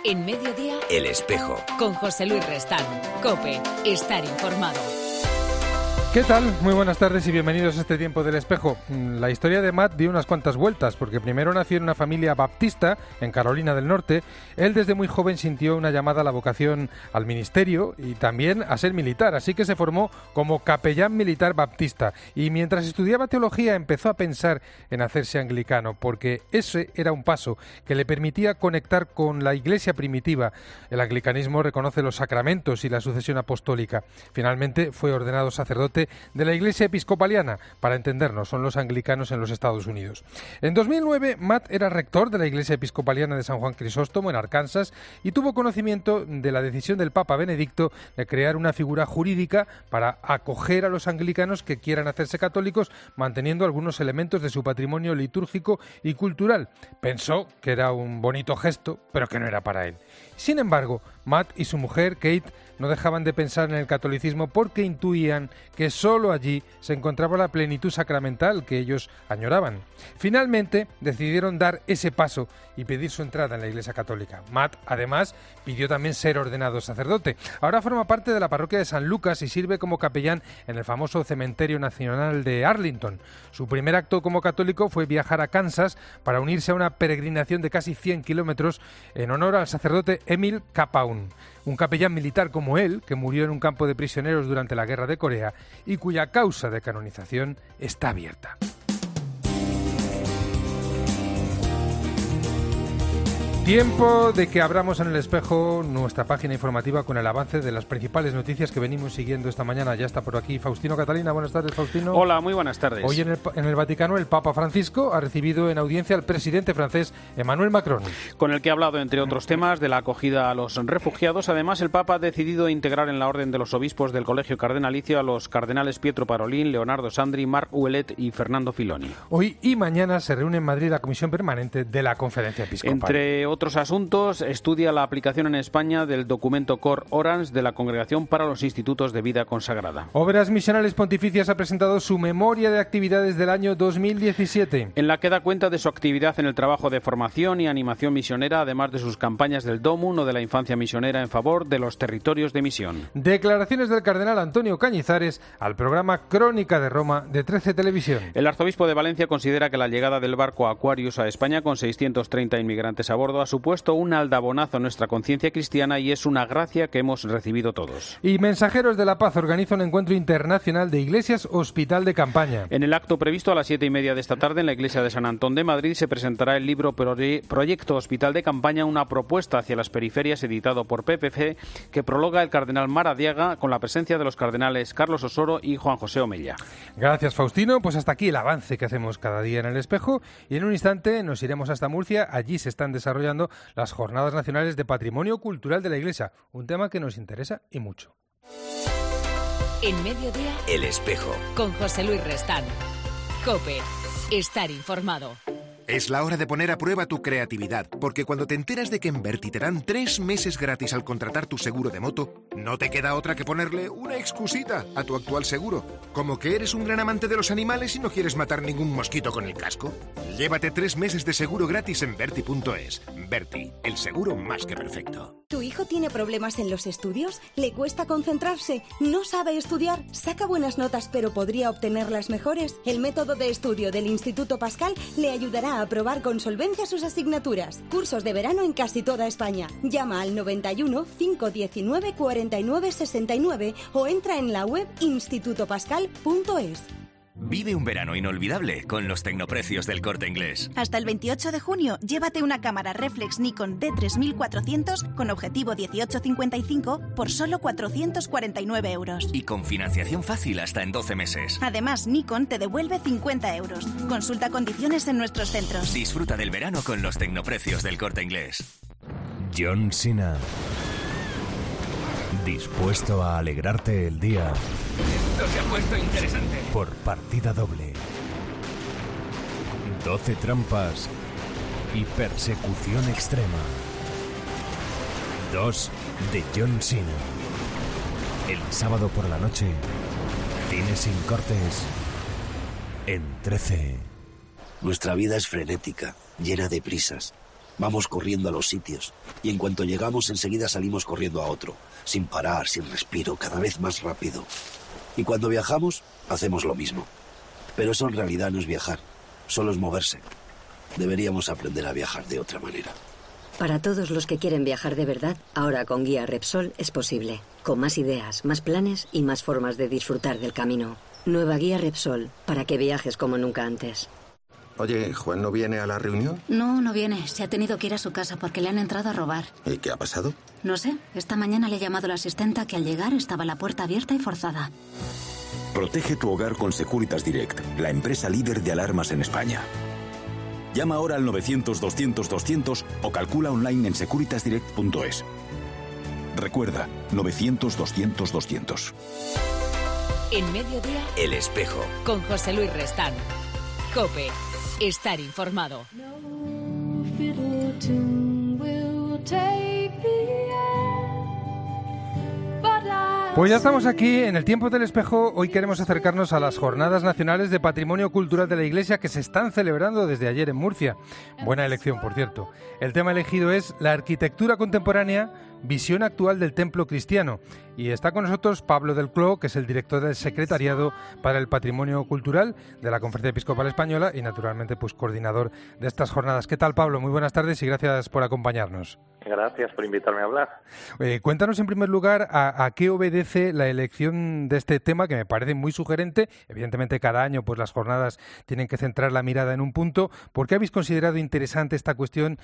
En Mediodía, El Espejo. Con José Luis Restán. COPE. Estar informado. ¿Qué tal? Muy buenas tardes y bienvenidos a este tiempo del Espejo. La historia de Matt dio unas cuantas vueltas, porque primero nació en una familia baptista en Carolina del Norte. Él desde muy joven sintió una llamada a la vocación al ministerio y también a ser militar, así que se formó como capellán militar baptista. Y mientras estudiaba teología empezó a pensar en hacerse anglicano, porque ese era un paso que le permitía conectar con la iglesia primitiva. El anglicanismo reconoce los sacramentos y la sucesión apostólica. Finalmente fue ordenado sacerdote de la Iglesia Episcopaliana, para entendernos, son los anglicanos en los Estados Unidos. En 2009, Matt era rector de la Iglesia Episcopaliana de San Juan Crisóstomo, en Arkansas, y tuvo conocimiento de la decisión del Papa Benedicto de crear una figura jurídica para acoger a los anglicanos que quieran hacerse católicos, manteniendo algunos elementos de su patrimonio litúrgico y cultural. Pensó que era un bonito gesto, pero que no era para él. Sin embargo, Matt y su mujer, Kate, no dejaban de pensar en el catolicismo porque intuían que solo allí se encontraba la plenitud sacramental que ellos añoraban. Finalmente, decidieron dar ese paso y pedir su entrada en la Iglesia Católica. Matt, además, pidió también ser ordenado sacerdote. Ahora forma parte de la parroquia de San Lucas y sirve como capellán en el famoso Cementerio Nacional de Arlington. Su primer acto como católico fue viajar a Kansas para unirse a una peregrinación de casi 100 kilómetros en honor al sacerdote Emil Kapaun, un capellán militar como él, que murió en un campo de prisioneros durante la Guerra de Corea y cuya causa de canonización está abierta. Tiempo de que abramos en El Espejo nuestra página informativa con el avance de las principales noticias que venimos siguiendo esta mañana. Ya está por aquí Faustino Catalina. Buenas tardes, Faustino. Hola, muy buenas tardes. Hoy en el Vaticano el Papa Francisco ha recibido en audiencia al presidente francés Emmanuel Macron, con el que ha hablado, entre otros temas, de la acogida a los refugiados. Además, el Papa ha decidido integrar en la orden de los obispos del Colegio Cardenalicio a los cardenales Pietro Parolin, Leonardo Sandri, Marc Ouellet y Fernando Filoni. Hoy y mañana se reúne en Madrid la Comisión Permanente de la Conferencia Episcopal. Entre otros asuntos, estudia la aplicación en España del documento Cor Orans de la Congregación para los Institutos de Vida Consagrada. Obras Misionales Pontificias ha presentado su memoria de actividades del año 2017. En la que da cuenta de su actividad en el trabajo de formación y animación misionera, además de sus campañas del DOMUN o de la infancia misionera en favor de los territorios de misión. Declaraciones del cardenal Antonio Cañizares al programa Crónica de Roma de 13 Televisión. El arzobispo de Valencia considera que la llegada del barco Aquarius a España con 630 inmigrantes a bordo ha supuesto un aldabonazo a nuestra conciencia cristiana y es una gracia que hemos recibido todos. Y Mensajeros de la Paz organiza un encuentro internacional de iglesias hospital de campaña. En el acto previsto a las 7:30 de esta tarde en la iglesia de San Antón de Madrid se presentará el libro Proyecto Hospital de Campaña, una propuesta hacia las periferias, editado por PPC, que prologa el cardenal Maradiaga con la presencia de los cardenales Carlos Osoro y Juan José Omella. Gracias, Faustino. Pues hasta aquí el avance que hacemos cada día en El Espejo y en un instante nos iremos hasta Murcia. Allí se están desarrollando las Jornadas Nacionales de Patrimonio Cultural de la Iglesia, un tema que nos interesa y mucho. En Mediodía, El Espejo. Con José Luis Restán. COPE. Estar informado. Es la hora de poner a prueba tu creatividad, porque cuando te enteras de que en Berti te dan 3 meses gratis al contratar tu seguro de moto, no te queda otra que ponerle una excusita a tu actual seguro. Como que eres un gran amante de los animales y no quieres matar ningún mosquito con el casco. Llévate 3 meses de seguro gratis en Berti.es. Berti, el seguro más que perfecto. ¿Tu hijo tiene problemas en los estudios? ¿Le cuesta concentrarse? ¿No sabe estudiar? ¿Saca buenas notas pero podría obtener las mejores? El método de estudio del Instituto Pascal le ayudará a aprobar con solvencia sus asignaturas. Cursos de verano en casi toda España. Llama al 91 519 49 69 o entra en la web institutopascal.es. Vive un verano inolvidable con los tecnoprecios del Corte Inglés. Hasta el 28 de junio, llévate una cámara reflex Nikon D3400 con objetivo 18-55 por solo 449 euros. Y con financiación fácil hasta en 12 meses. Además, Nikon te devuelve 50 euros. Consulta condiciones en nuestros centros. Disfruta del verano con los tecnoprecios del Corte Inglés. John Cena. Dispuesto a alegrarte el día. Esto se ha puesto interesante. Por partida doble. 12 trampas y persecución extrema. 2 de John Cena. El sábado por la noche, cine sin cortes en 13. Nuestra vida es frenética, llena de prisas. Vamos corriendo a los sitios y en cuanto llegamos enseguida salimos corriendo a otro, sin parar, sin respiro, cada vez más rápido. Y cuando viajamos, hacemos lo mismo. Pero eso en realidad no es viajar, solo es moverse. Deberíamos aprender a viajar de otra manera. Para todos los que quieren viajar de verdad, ahora con Guía Repsol es posible. Con más ideas, más planes y más formas de disfrutar del camino. Nueva Guía Repsol, para que viajes como nunca antes. Oye, ¿Juan no viene a la reunión? No, no viene. Se ha tenido que ir a su casa porque le han entrado a robar. ¿Y qué ha pasado? No sé. Esta mañana le ha llamado la asistenta que al llegar estaba la puerta abierta y forzada. Protege tu hogar con Securitas Direct, la empresa líder de alarmas en España. Llama ahora al 900-200-200 o calcula online en securitasdirect.es. Recuerda, 900-200-200. En Mediodía, El Espejo. Con José Luis Restán. COPE. Estar informado. Pues ya estamos aquí en el Tiempo del Espejo. Hoy queremos acercarnos a las Jornadas Nacionales de Patrimonio Cultural de la Iglesia que se están celebrando desde ayer en Murcia. Buena elección, por cierto. El tema elegido es la arquitectura contemporánea, visión actual del templo cristiano. Y está con nosotros Pablo del Cló, que es el director del Secretariado para el Patrimonio Cultural de la Conferencia Episcopal Española y, naturalmente, pues coordinador de estas jornadas. ¿Qué tal, Pablo? Muy buenas tardes y gracias por acompañarnos. Gracias por invitarme a hablar. Cuéntanos, en primer lugar, a qué obedece la elección de este tema, que me parece muy sugerente. Evidentemente, cada año pues las jornadas tienen que centrar la mirada en un punto. ¿Por qué habéis considerado interesante esta cuestión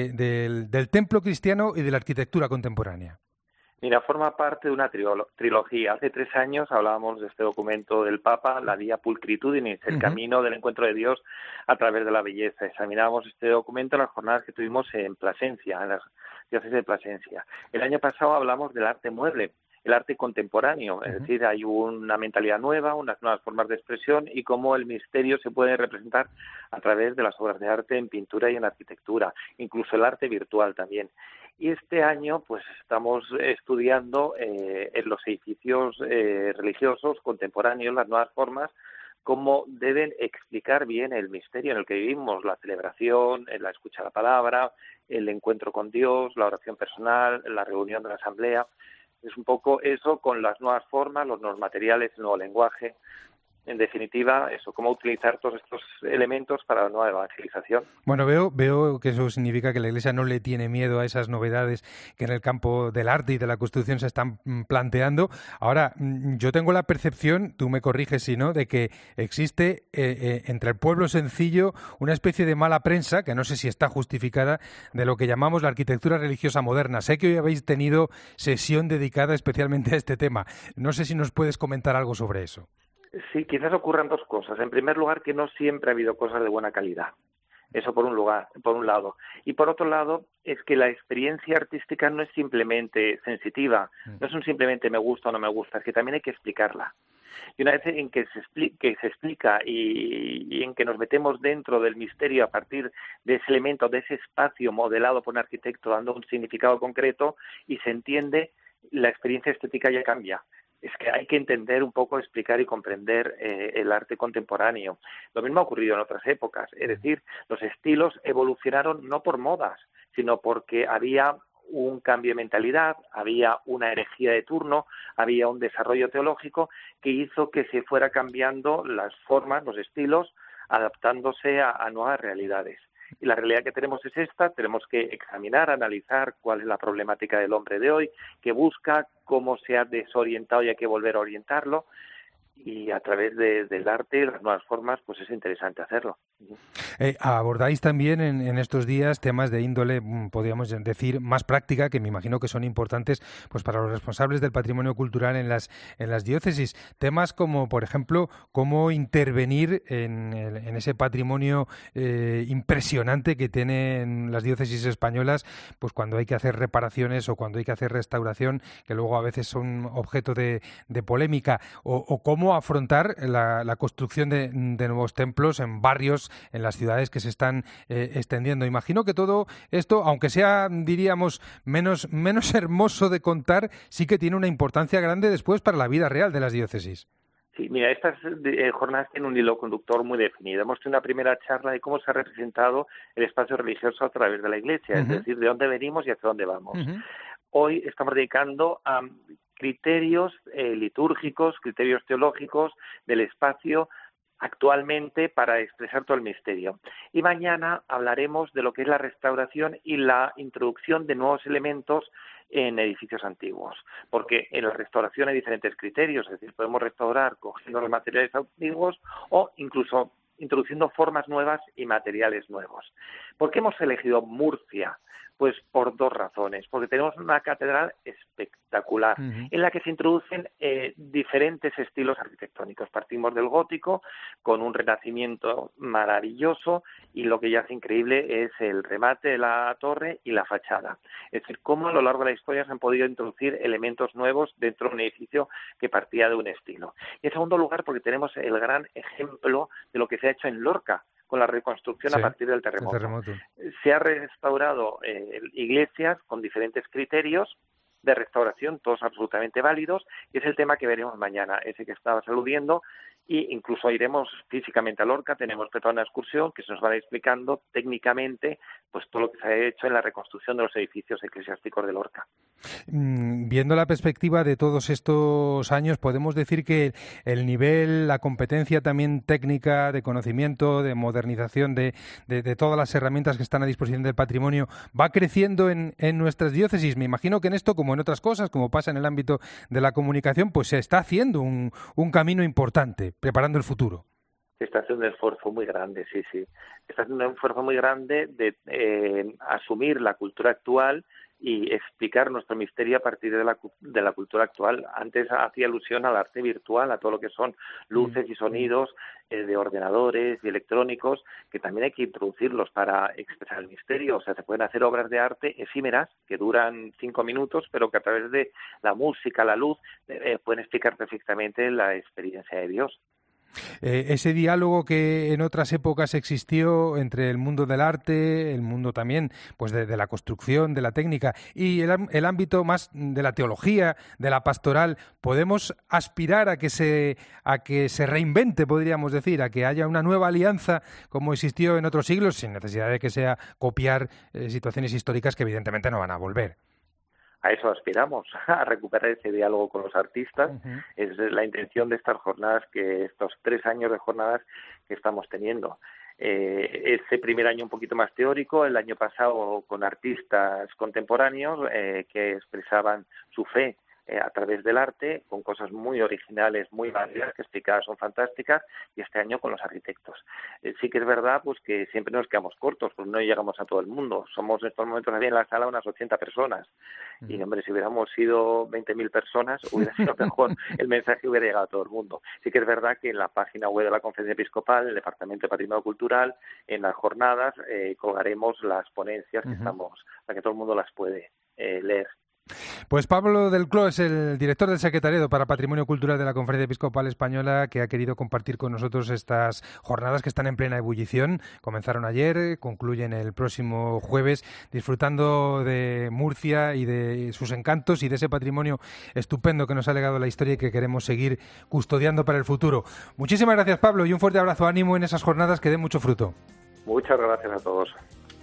del templo cristiano y de la arquitectura contemporánea? Mira, forma parte de una trilogía. Hace 3 años hablábamos de este documento del Papa, la Via Pulchritudinis, el camino del encuentro de Dios a través de la belleza. Examinábamos este documento en las jornadas que tuvimos en Plasencia, en las diócesis de Plasencia. El año pasado hablamos del arte mueble, el arte contemporáneo, es decir, hay una mentalidad nueva, unas nuevas formas de expresión y cómo el misterio se puede representar a través de las obras de arte en pintura y en arquitectura, incluso el arte virtual también. Y este año pues estamos estudiando en los edificios religiosos contemporáneos las nuevas formas, cómo deben explicar bien el misterio en el que vivimos, la celebración, la escucha de la palabra, el encuentro con Dios, la oración personal, la reunión de la asamblea. Es un poco eso con las nuevas formas, los nuevos materiales, el nuevo lenguaje. En definitiva, eso, cómo utilizar todos estos elementos para la nueva evangelización. Bueno, veo que eso significa que la Iglesia no le tiene miedo a esas novedades que en el campo del arte y de la construcción se están planteando. Ahora, yo tengo la percepción, tú me corriges si no, de que existe entre el pueblo sencillo una especie de mala prensa, que no sé si está justificada, de lo que llamamos la arquitectura religiosa moderna. Sé que hoy habéis tenido sesión dedicada especialmente a este tema. No sé si nos puedes comentar algo sobre eso. Sí, quizás ocurran 2 cosas. En primer lugar, que no siempre ha habido cosas de buena calidad. Eso por un lado. Y por otro lado, es que la experiencia artística no es simplemente sensitiva, no es simplemente me gusta o no me gusta, es que también hay que explicarla. Y una vez en que se explica y en que nos metemos dentro del misterio a partir de ese elemento, de ese espacio modelado por un arquitecto dando un significado concreto y se entiende, la experiencia estética ya cambia. Es que hay que entender un poco, explicar y comprender el arte contemporáneo. Lo mismo ha ocurrido en otras épocas. Es decir, los estilos evolucionaron no por modas, sino porque había un cambio de mentalidad, había una herejía de turno, había un desarrollo teológico que hizo que se fuera cambiando las formas, los estilos, adaptándose a nuevas realidades. Y la realidad que tenemos es esta, tenemos que examinar, analizar cuál es la problemática del hombre de hoy, qué busca, cómo se ha desorientado y hay que volver a orientarlo, y a través del arte, las nuevas formas, pues es interesante hacerlo. Abordáis también en estos días temas de índole, podríamos decir, más práctica, que me imagino que son importantes pues para los responsables del patrimonio cultural en las diócesis. Temas como, por ejemplo, cómo intervenir en ese patrimonio impresionante que tienen las diócesis españolas, pues cuando hay que hacer reparaciones o cuando hay que hacer restauración, que luego a veces son objeto de polémica, o cómo afrontar la construcción de nuevos templos en barrios, en las ciudades que se están extendiendo. Imagino que todo esto, aunque sea, diríamos, menos hermoso de contar, sí que tiene una importancia grande después para la vida real de las diócesis. Sí, mira, estas jornadas tienen un hilo conductor muy definido. Hemos tenido una primera charla de cómo se ha representado el espacio religioso a través de la Iglesia, es decir, de dónde venimos y hacia dónde vamos. Hoy estamos dedicando a criterios litúrgicos, criterios teológicos del espacio actualmente para expresar todo el misterio. Y mañana hablaremos de lo que es la restauración y la introducción de nuevos elementos en edificios antiguos, porque en la restauración hay diferentes criterios, es decir, podemos restaurar cogiendo los materiales antiguos o incluso introduciendo formas nuevas y materiales nuevos. ¿Por qué hemos elegido Murcia? Pues por dos razones. Porque tenemos una catedral espectacular en la que se introducen diferentes estilos arquitectónicos. Partimos del gótico con un renacimiento maravilloso y lo que ya hace increíble es el remate de la torre y la fachada. Es decir, cómo a lo largo de la historia se han podido introducir elementos nuevos dentro de un edificio que partía de un estilo. Y en segundo lugar, porque tenemos el gran ejemplo de lo que se ha hecho en Lorca, con la reconstrucción a partir del terremoto. Se ha restaurado iglesias con diferentes criterios de restauración, todos absolutamente válidos, y es el tema que veremos mañana, ese que estabas aludiendo, y incluso iremos físicamente a Lorca, tenemos preparada una excursión que se nos va a ir explicando técnicamente pues todo lo que se ha hecho en la reconstrucción de los edificios eclesiásticos de Lorca. Viendo la perspectiva de todos estos años, podemos decir que el nivel, la competencia también técnica, de conocimiento, de modernización de todas las herramientas que están a disposición del patrimonio va creciendo en nuestras diócesis. Me imagino que en esto, como en otras cosas, como pasa en el ámbito de la comunicación, pues se está haciendo un camino importante, preparando el futuro. Se está haciendo un esfuerzo muy grande, sí. Está haciendo un esfuerzo muy grande de asumir la cultura actual y explicar nuestro misterio a partir de la cultura actual. Antes hacía alusión al arte virtual, a todo lo que son luces y sonidos de ordenadores y electrónicos, que también hay que introducirlos para expresar el misterio. O sea, se pueden hacer obras de arte efímeras que duran 5 minutos, pero que a través de la música, la luz, pueden explicar perfectamente la experiencia de Dios. Ese diálogo que en otras épocas existió entre el mundo del arte, el mundo también pues de la construcción, de la técnica y el ámbito más de la teología, de la pastoral, podemos aspirar a que se reinvente, podríamos decir, a que haya una nueva alianza como existió en otros siglos, sin necesidad de que sea copiar situaciones históricas que evidentemente no van a volver. A eso aspiramos, a recuperar ese diálogo con los artistas. Es la intención de estas jornadas, estos 3 años de jornadas que estamos teniendo. Este primer año un poquito más teórico, el año pasado con artistas contemporáneos que expresaban su fe a través del arte, con cosas muy originales, muy variadas, que explicadas son fantásticas, y este año con los arquitectos. Sí que es verdad pues que siempre nos quedamos cortos, pues no llegamos a todo el mundo. Somos en estos momentos aquí en la sala unas 80 personas. Y, hombre, si hubiéramos sido 20.000 personas, hubiera sido mejor, el mensaje hubiera llegado a todo el mundo. Sí que es verdad que en la página web de la Conferencia Episcopal, el Departamento de Patrimonio Cultural, en las jornadas colgaremos las ponencias que estamos, para que todo el mundo las puede leer. Pues Pablo del Cló es el director del Secretariado para Patrimonio Cultural de la Conferencia Episcopal Española, que ha querido compartir con nosotros estas jornadas que están en plena ebullición. Comenzaron ayer, concluyen el próximo jueves, disfrutando de Murcia y de sus encantos y de ese patrimonio estupendo que nos ha legado la historia y que queremos seguir custodiando para el futuro. Muchísimas gracias, Pablo, y un fuerte abrazo, ánimo en esas jornadas que den mucho fruto. Muchas gracias a todos.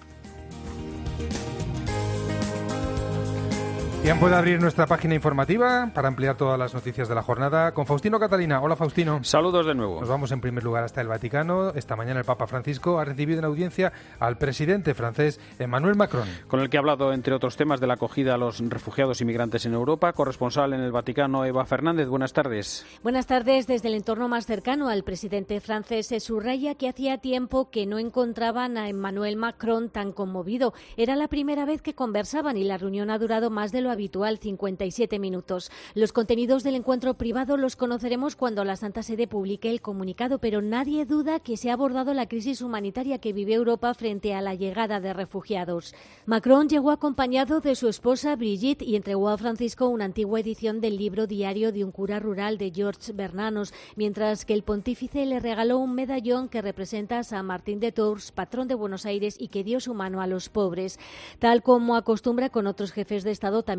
Tiempo de abrir nuestra página informativa para ampliar todas las noticias de la jornada con Faustino Catalina. Hola, Faustino. Saludos de nuevo. Nos vamos en primer lugar hasta el Vaticano. Esta mañana el Papa Francisco ha recibido en audiencia al presidente francés Emmanuel Macron, con el que ha hablado, entre otros temas, de la acogida a los refugiados inmigrantes en Europa. Corresponsal en el Vaticano, Eva Fernández. Buenas tardes. Buenas tardes. Desde el entorno más cercano al presidente francés se subraya que hacía tiempo que no encontraban a Emmanuel Macron tan conmovido. Era la primera vez que conversaban y la reunión ha durado más de lo habitual, 57 minutos. Los contenidos del encuentro privado los conoceremos cuando la Santa Sede publique el comunicado, pero nadie duda que se ha abordado la crisis humanitaria que vive Europa frente a la llegada de refugiados. Macron llegó acompañado de su esposa Brigitte y entregó a Francisco una antigua edición del libro diario de un cura rural de Georges Bernanos, mientras que el pontífice le regaló un medallón que representa a San Martín de Tours, patrón de Buenos Aires y que dio su mano a los pobres. Tal como acostumbra con otros jefes de Estado, también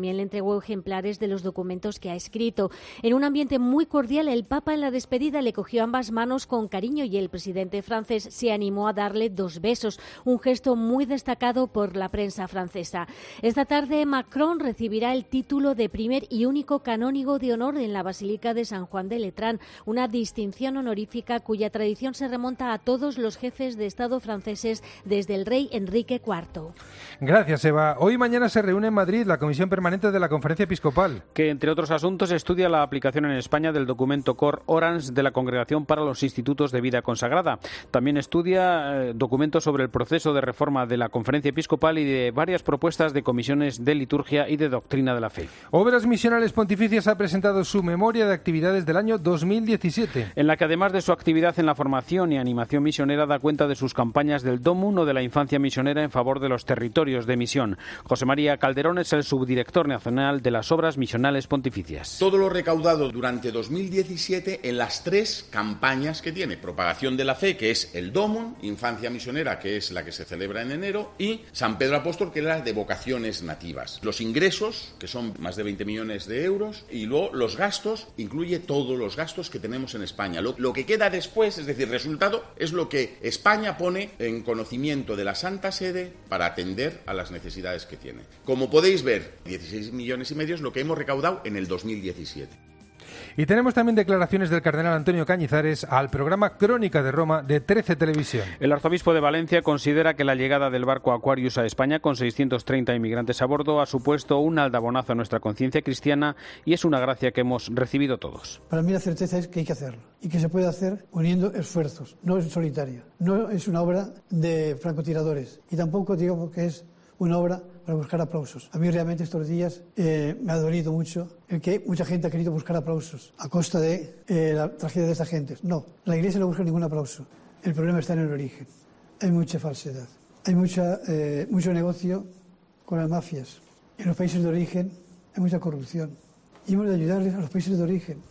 también le entregó ejemplares de los documentos que ha escrito. En un ambiente muy cordial, el Papa en la despedida le cogió ambas manos con cariño y el presidente francés se animó a darle 2 besos, un gesto muy destacado por la prensa francesa. Esta tarde Macron recibirá el título de primer y único canónigo de honor en la Basílica de San Juan de Letrán, una distinción honorífica cuya tradición se remonta a todos los jefes de Estado franceses desde el rey Enrique IV. Gracias, Eva. Hoy y mañana se reúne en Madrid la Comisión Permanente de la Conferencia Episcopal, que, entre otros asuntos, estudia la aplicación en España del documento Cor Orans de la Congregación para los Institutos de Vida Consagrada. También estudia documentos sobre el proceso de reforma de la Conferencia Episcopal y de varias propuestas de comisiones de liturgia y de doctrina de la fe. Obras Misionales Pontificias ha presentado su memoria de actividades del año 2017, en la que, además de su actividad en la formación y animación misionera, da cuenta de sus campañas del DOMUN o de la infancia misionera en favor de los territorios de misión. José María Calderón es el subdirector nacional de las Obras Misionales Pontificias. Todo lo recaudado durante 2017 en las 3 campañas que tiene: propagación de la fe, que es el DOMUN, infancia misionera, que es la que se celebra en enero, y San Pedro Apóstol, que es la de vocaciones nativas. Los ingresos, que son más de 20 millones de euros, y luego los gastos, incluye todos los gastos que tenemos en España. Lo que queda después, es decir, resultado, es lo que España pone en conocimiento de la Santa Sede para atender a las necesidades que tiene. Como podéis ver, 16 millones y medio es lo que hemos recaudado en el 2017. Y tenemos también declaraciones del cardenal Antonio Cañizares al programa Crónica de Roma de 13 Televisión. El arzobispo de Valencia considera que la llegada del barco Aquarius a España con 630 inmigrantes a bordo ha supuesto un aldabonazo a nuestra conciencia cristiana y es una gracia que hemos recibido todos. Para mí la certeza es que hay que hacerlo y que se puede hacer uniendo esfuerzos, no es solitario, no es una obra de francotiradores y tampoco digo que es una obra para buscar aplausos. A mí realmente estos días me ha dolido mucho el que mucha gente ha querido buscar aplausos a costa de la tragedia de esta gente. No, la Iglesia no busca ningún aplauso. El problema está en el origen. Hay mucha falsedad, hay mucho negocio con las mafias. En los países de origen hay mucha corrupción y hemos de ayudarles a los países de origen.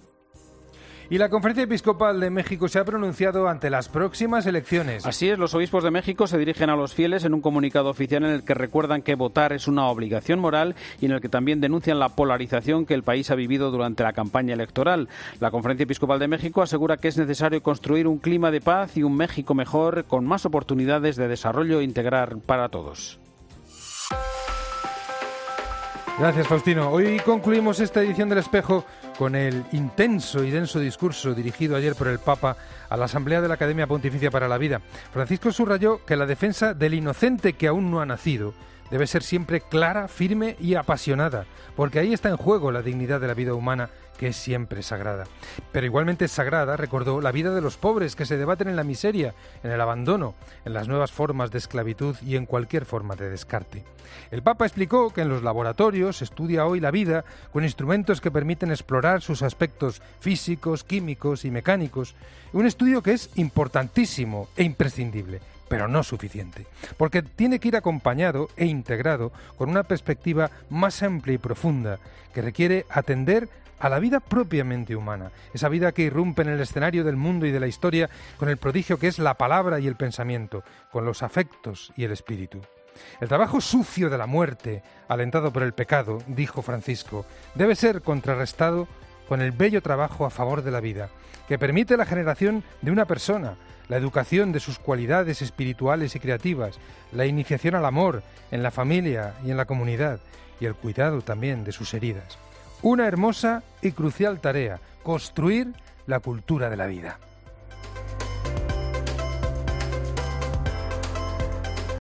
Y la Conferencia Episcopal de México se ha pronunciado ante las próximas elecciones. Así es, los obispos de México se dirigen a los fieles en un comunicado oficial en el que recuerdan que votar es una obligación moral y en el que también denuncian la polarización que el país ha vivido durante la campaña electoral. La Conferencia Episcopal de México asegura que es necesario construir un clima de paz y un México mejor, con más oportunidades de desarrollo integral para todos. Gracias, Faustino. Hoy concluimos esta edición del Espejo con el intenso y denso discurso dirigido ayer por el Papa a la Asamblea de la Academia Pontificia para la Vida. Francisco subrayó que la defensa del inocente que aún no ha nacido debe ser siempre clara, firme y apasionada, porque ahí está en juego la dignidad de la vida humana, que es siempre sagrada. Pero igualmente sagrada, recordó, la vida de los pobres que se debaten en la miseria, en el abandono, en las nuevas formas de esclavitud y en cualquier forma de descarte. El Papa explicó que en los laboratorios se estudia hoy la vida con instrumentos que permiten explorar sus aspectos físicos, químicos y mecánicos, un estudio que es importantísimo e imprescindible, pero no suficiente, porque tiene que ir acompañado e integrado con una perspectiva más amplia y profunda que requiere atender a la vida propiamente humana, esa vida que irrumpe en el escenario del mundo y de la historia con el prodigio que es la palabra y el pensamiento, con los afectos y el espíritu. El trabajo sucio de la muerte, alentado por el pecado, dijo Francisco, debe ser contrarrestado con el bello trabajo a favor de la vida, que permite la generación de una persona, la educación de sus cualidades espirituales y creativas, la iniciación al amor en la familia y en la comunidad, y el cuidado también de sus heridas. Una hermosa y crucial tarea, construir la cultura de la vida.